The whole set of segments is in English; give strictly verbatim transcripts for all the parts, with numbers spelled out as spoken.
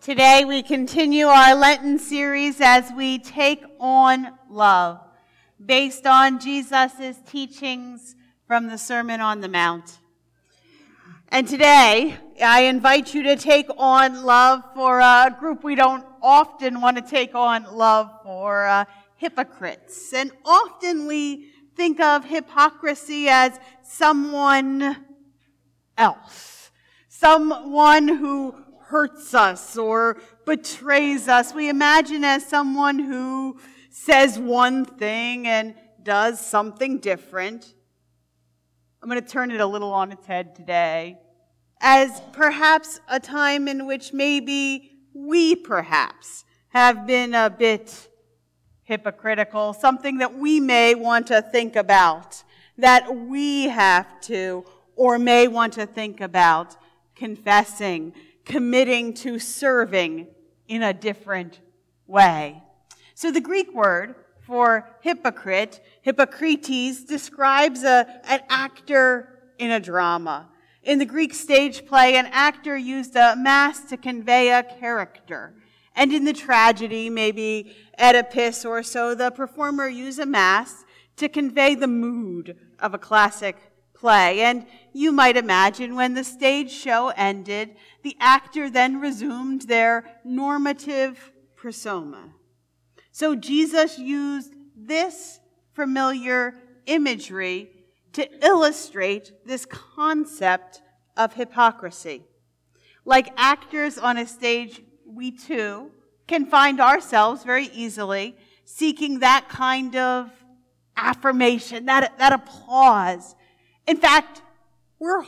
Today we continue our Lenten series as we take on love, based on Jesus' teachings from the Sermon on the Mount. And today I invite you to take on love for a group we don't often want to take on love for, uh, hypocrites. And often we think of hypocrisy as someone else, someone who hurts us or betrays us. We imagine as someone who says one thing and does something different. I'm going to turn it a little on its head today, as perhaps a time in which maybe we perhaps have been a bit hypocritical, something that we may want to think about, that we have to or may want to think about confessing, committing to serving in a different way. So the Greek word for hypocrite, hypokrites, describes a, an actor in a drama. In the Greek stage play, an actor used a mask to convey a character. And in the tragedy, maybe Oedipus or so, the performer used a mask to convey the mood of a classic play. And you might imagine when the stage show ended, the actor then resumed their normative persona. So Jesus used this familiar imagery to illustrate this concept of hypocrisy. Like actors on a stage, we too can find ourselves very easily seeking that kind of affirmation, that, that applause. In fact, we're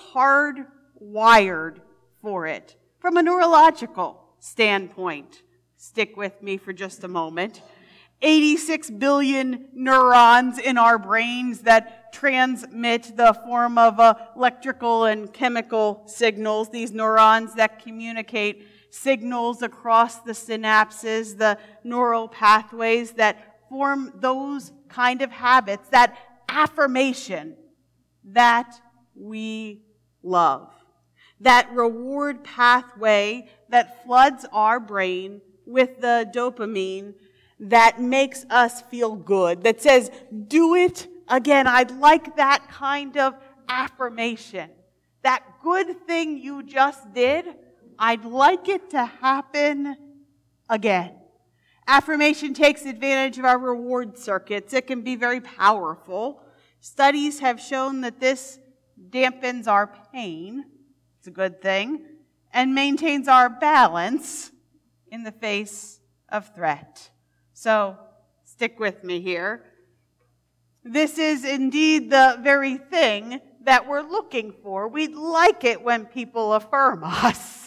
hardwired for it from a neurological standpoint. Stick with me for just a moment. eighty-six billion neurons in our brains that transmit the form of uh, electrical and chemical signals, these neurons that communicate signals across the synapses, the neural pathways that form those kind of habits, that affirmation that we love. That reward pathway that floods our brain with the dopamine that makes us feel good, that says, do it again. I'd like that kind of affirmation. That good thing you just did, I'd like it to happen again. Affirmation takes advantage of our reward circuits. It can be very powerful. Studies have shown that this dampens our pain, it's a good thing, and maintains our balance in the face of threat. So, stick with me here. This is indeed the very thing that we're looking for. We'd like it when people affirm us.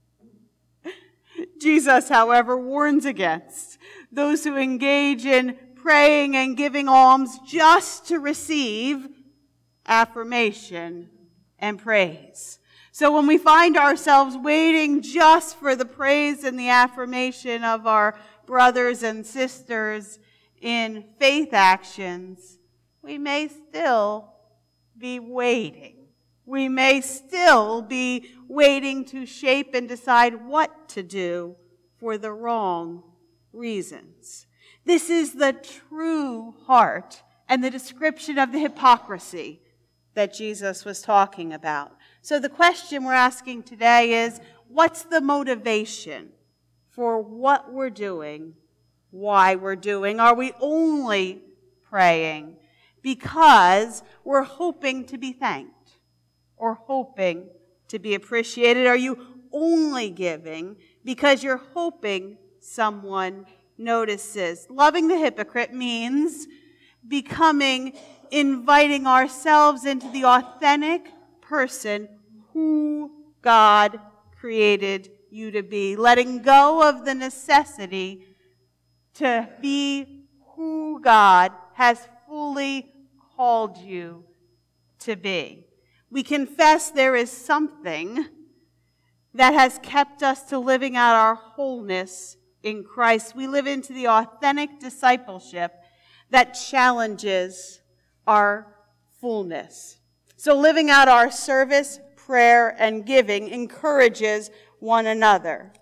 Jesus, however, warns against those who engage in praying and giving alms just to receive affirmation and praise. So when we find ourselves waiting just for the praise and the affirmation of our brothers and sisters in faith actions, we may still be waiting. We may still be waiting to shape and decide what to do for the wrong reasons. This is the true heart and the description of the hypocrisy that Jesus was talking about. So the question we're asking today is, what's the motivation for what we're doing, why we're doing? Are we only praying because we're hoping to be thanked or hoping to be appreciated? Are you only giving because you're hoping someone notices? Loving the hypocrite means becoming, inviting ourselves into the authentic person who God created you to be, letting go of the necessity to be who God has fully called you to be. We confess there is something that has kept us to living out our wholeness in Christ. We live into the authentic discipleship that challenges our fullness. So living out our service, prayer, and giving encourages one another.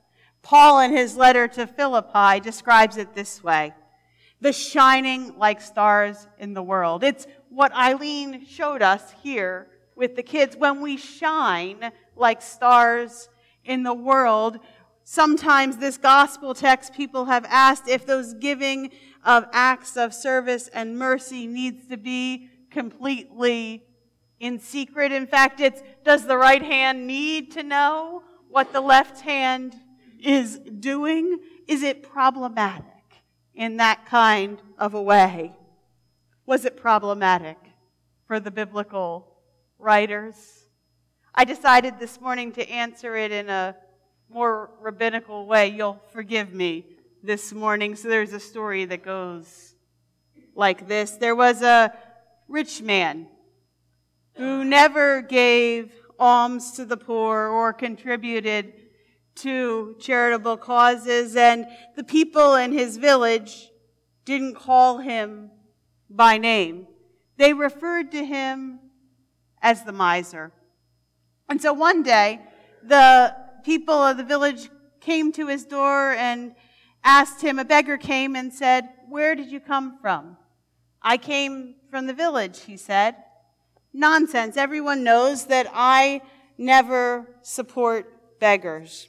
Paul, in his letter to Philippi, describes it this way: the shining like stars in the world. It's what Eileen showed us here with the kids. When we shine like stars in the world, sometimes this gospel text, people have asked if those giving of acts of service and mercy needs to be completely in secret. In fact, it's, does the right hand need to know what the left hand is doing? Is it problematic in that kind of a way? Was it problematic for the biblical writers? I decided this morning to answer it in a more rabbinical way. You'll forgive me this morning. So there's a story that goes like this. There was a rich man who never gave alms to the poor or contributed to charitable causes, and the people in his village didn't call him by name. They referred to him as the miser. And so one day, the people of the village came to his door and asked him, a beggar came and said, "Where did you come from?" "I came from the village," he said. "Nonsense. Everyone knows that I never support beggars."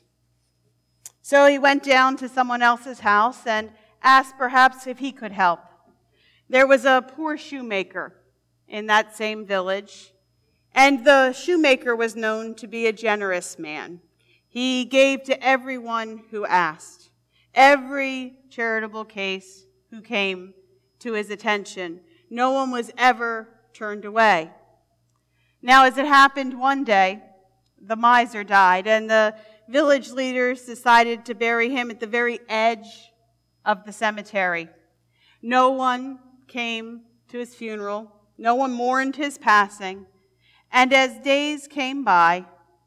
So he went down to someone else's house and asked perhaps if he could help. There was a poor shoemaker in that same village, and the shoemaker was known to be a generous man. He gave to everyone who asked, every charitable case who came to his attention. No one was ever turned away. Now, as it happened one day, the miser died, and the village leaders decided to bury him at the very edge of the cemetery. No one came to his funeral. No one mourned his passing. And as days came by,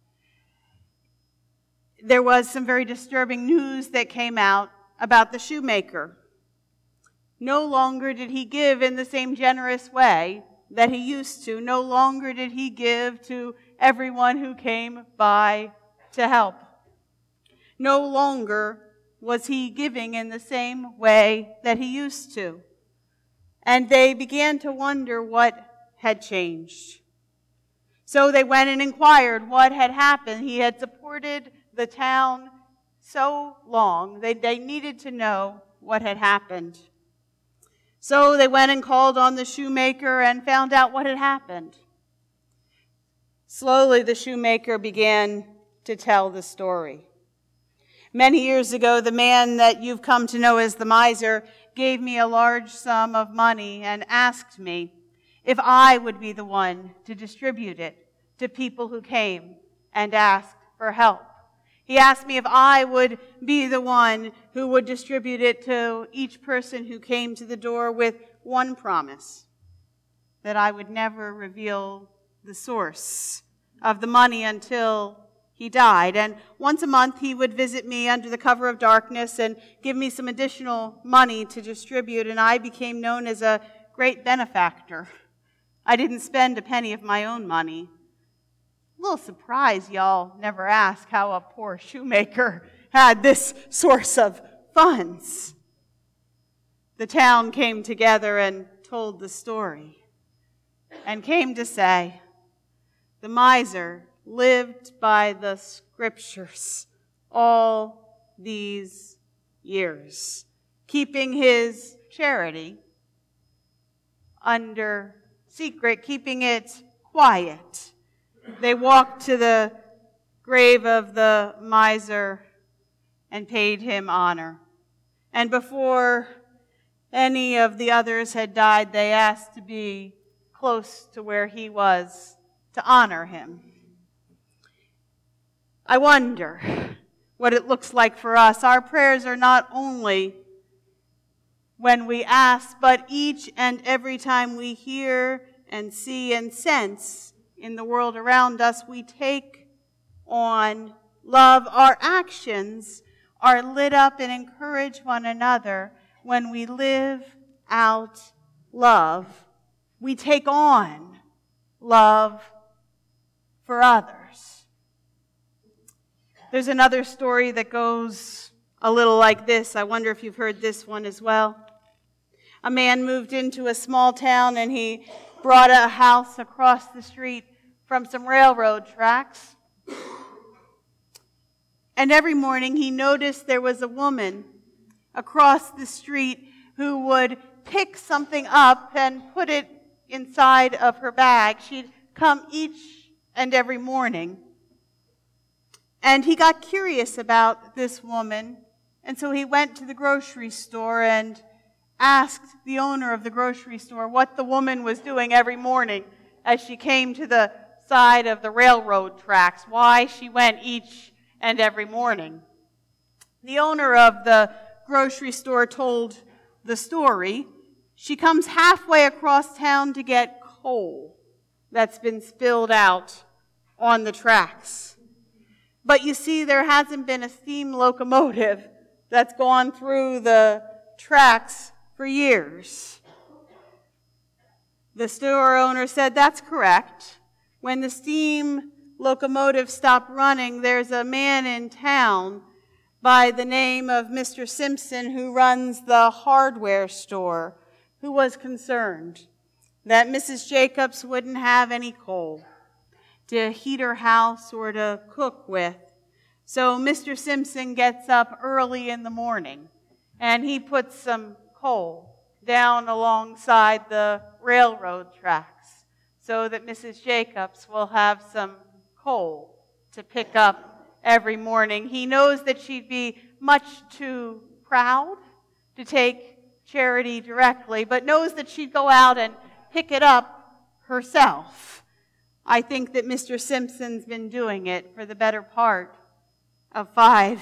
there was some very disturbing news that came out about the shoemaker. No longer did he give in the same generous way that he used to. No longer did he give to everyone who came by to help. No longer was he giving in the same way that he used to. And they began to wonder what had changed. So they went and inquired what had happened. He had supported the town so long. They, they needed to know what had happened. So they went and called on the shoemaker and found out what had happened. Slowly, the shoemaker began to tell the story. Many years ago, the man that you've come to know as the miser gave me a large sum of money and asked me if I would be the one to distribute it to people who came and asked for help. He asked me if I would be the one who would distribute it to each person who came to the door, with one promise: that I would never reveal the source of the money until he died. And once a month he would visit me under the cover of darkness and give me some additional money to distribute, and I became known as a great benefactor. I didn't spend a penny of my own money. A little surprised y'all never ask how a poor shoemaker had this source of funds. The town came together and told the story and came to say, the miser lived by the scriptures all these years, keeping his charity under secret, keeping it quiet. They walked to the grave of the miser and paid him honor. And before any of the others had died, they asked to be close to where he was to honor him. I wonder what it looks like for us. Our prayers are not only when we ask, but each and every time we hear and see and sense in the world around us, we take on love. Our actions are lit up and encourage one another when we live out love. We take on love for others. There's another story that goes a little like this. I wonder if you've heard this one as well. A man moved into a small town and he brought a house across the street from some railroad tracks. And every morning he noticed there was a woman across the street who would pick something up and put it inside of her bag. She'd come each and every morning. And he got curious about this woman, and so he went to the grocery store and asked the owner of the grocery store what the woman was doing every morning as she came to the side of the railroad tracks, why she went each and every morning. The owner of the grocery store told the story. She comes halfway across town to get coal that's been spilled out on the tracks. But you see, there hasn't been a steam locomotive that's gone through the tracks for years. The store owner said, that's correct. When the steam locomotive stopped running, there's a man in town by the name of Mister Simpson who runs the hardware store who was concerned that Missus Jacobs wouldn't have any coal to heat her house or to cook with. So Mister Simpson gets up early in the morning and he puts some coal down alongside the railroad tracks so that Missus Jacobs will have some coal to pick up every morning. He knows that she'd be much too proud to take charity directly, but knows that she'd go out and pick it up herself. I think that Mister Simpson's been doing it for the better part of five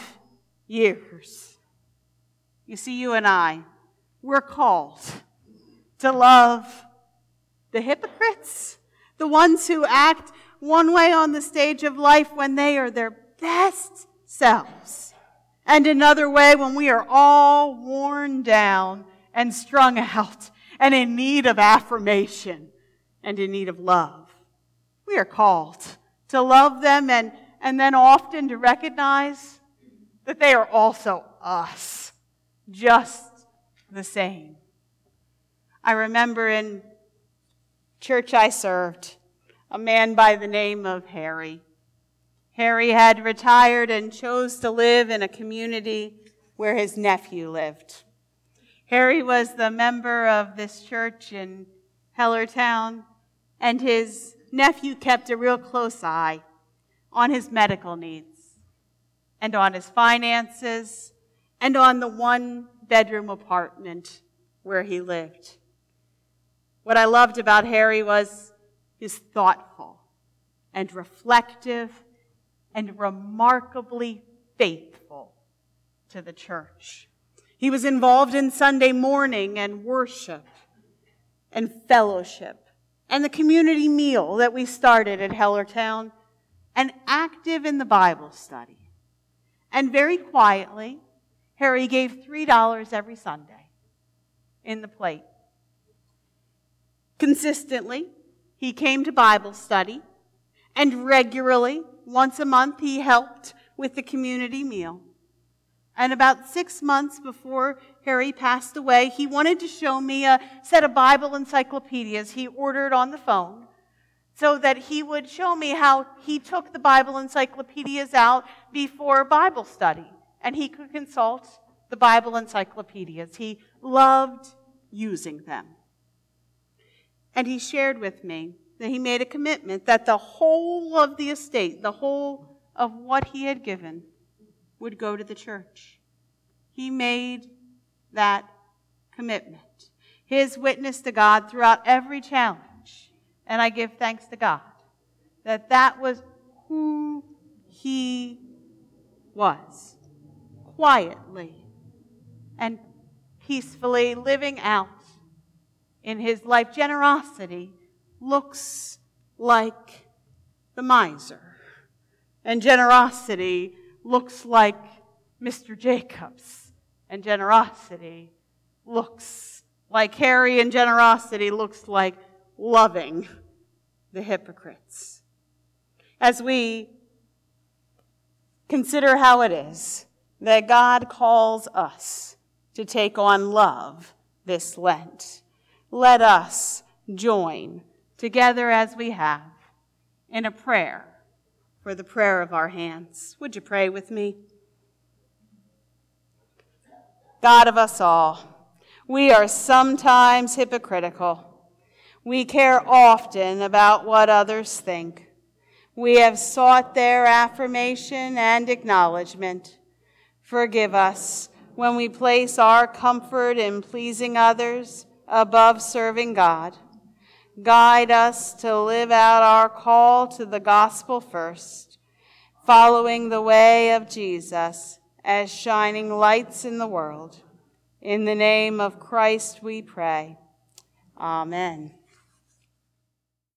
years. You see, you and I, we're called to love the hypocrites, the ones who act one way on the stage of life when they are their best selves, and another way when we are all worn down and strung out and in need of affirmation and in need of love. We are called to love them and, and then often to recognize that they are also us, just the same. I remember in church I served, a man by the name of Harry. Harry had retired and chose to live in a community where his nephew lived. Harry was the member of this church in Hellertown, and his nephew kept a real close eye on his medical needs and on his finances and on the one-bedroom apartment where he lived. What I loved about Harry was his thoughtful and reflective and remarkably faithful to the church. He was involved in Sunday morning and worship and fellowship and the community meal that we started at Hellertown, and active in the Bible study. And very quietly, Harry gave three dollars every Sunday in the plate. Consistently, he came to Bible study, and regularly, once a month, he helped with the community meal. And about six months before Harry passed away, he wanted to show me a set of Bible encyclopedias he ordered on the phone so that he would show me how he took the Bible encyclopedias out before Bible study, and he could consult the Bible encyclopedias. He loved using them. And he shared with me that he made a commitment that the whole of the estate, the whole of what he had given, would go to the church. He made that commitment. His witness to God throughout every challenge. And I give thanks to God that that was who he was. Quietly and peacefully living out in his life. Generosity looks like the miser. And generosity looks like Mister Jacobs. And generosity looks like Harry. And generosity looks like loving the, the hypocrites. As we Consider how it is that God calls us to take on love this Lent. Let us join together as we have in a prayer for the prayer of our hands. Would you pray with me? God of us all, we are sometimes hypocritical. We care often about what others think. We have sought their affirmation and acknowledgement. Forgive us when we place our comfort in pleasing others above serving God. Guide us to live out our call to the gospel first, following the way of Jesus as shining lights in the world. In the name of Christ we pray. Amen.